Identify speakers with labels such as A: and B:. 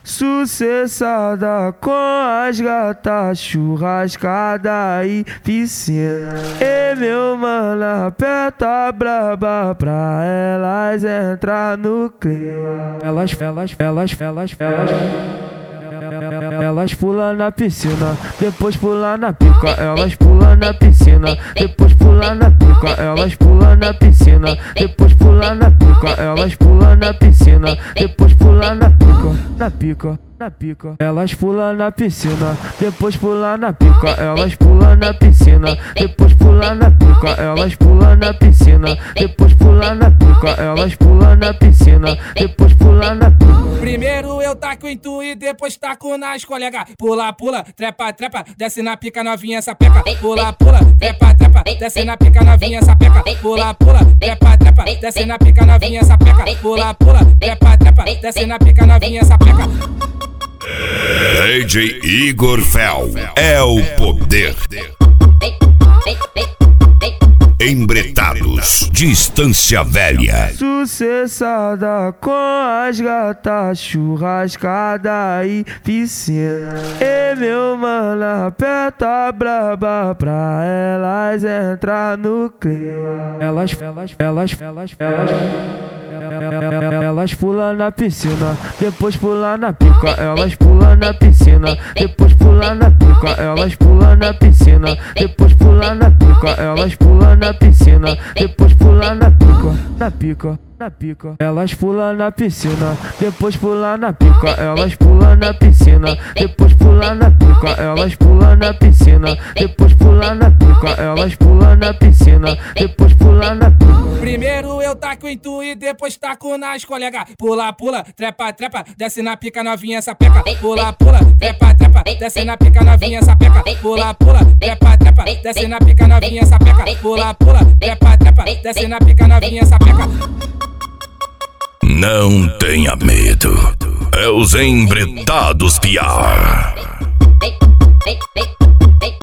A: sucessada com as gatas, churrascada e piscina. E meu mano, aperta braba pra elas entrar no clima. Elas pulam na piscina, depois pulam na pica. Elas pulam na piscina, depois pulam na pica. Elas pulam na piscina, depois pulam na pica. Elas pulam na piscina, depois pulam na pica. Na pica, na pica. Elas pulam na piscina, depois pulam na pica. Elas pulam na piscina, depois pulam na pica. Elas pulam na piscina, depois pulam na pica. Elas pulam na piscina, depois pulam na pica.
B: Primeiro eu taco em tu e depois taco nas colegas. Pula, pula, trepa, trepa, desce na pica novinha essa peca. Pula, pula, trepa, trepa, desce na pica novinha essa peca. Pula, pula, trepa, trepa, desce na pica novinha essa peca. Pula, pula, trepa, trepa, desce na pica novinha essa peca.
C: DJ Igor Fel é o poder. Embretados de Estância Velha.
A: Sucessada com as gatas, churrascada e piscina. E meu mano, aperta braba pra elas entrar no clima. Elas pulam na piscina, depois pulam na pica. Elas pulam na piscina, depois pulam na pica. Elas pulam na piscina, depois pulam na pica. Elas pulam na piscina, depois pulam na pica. Na pica, na pica. Elas pulam na piscina, depois pulam na pica. Elas pulam na piscina, depois pulam na pica. Elas pulam na piscina, depois pulam na pica. Elas pulam na piscina, depois pulam na pica.
B: Primeiro eu taco em tu e depois taco nas colegas. Pula, pula, trepa, trepa, desce na pica novinha essa peca. Pula, pula, trepa, trepa, desce na pica novinha essa peca. Pula, pula, trepa, trepa, desce na pica novinha essa peca. Pula, pula, trepa, trepa, desce na pica novinha essa peca.
C: Não tenha medo, é os Embretados piar.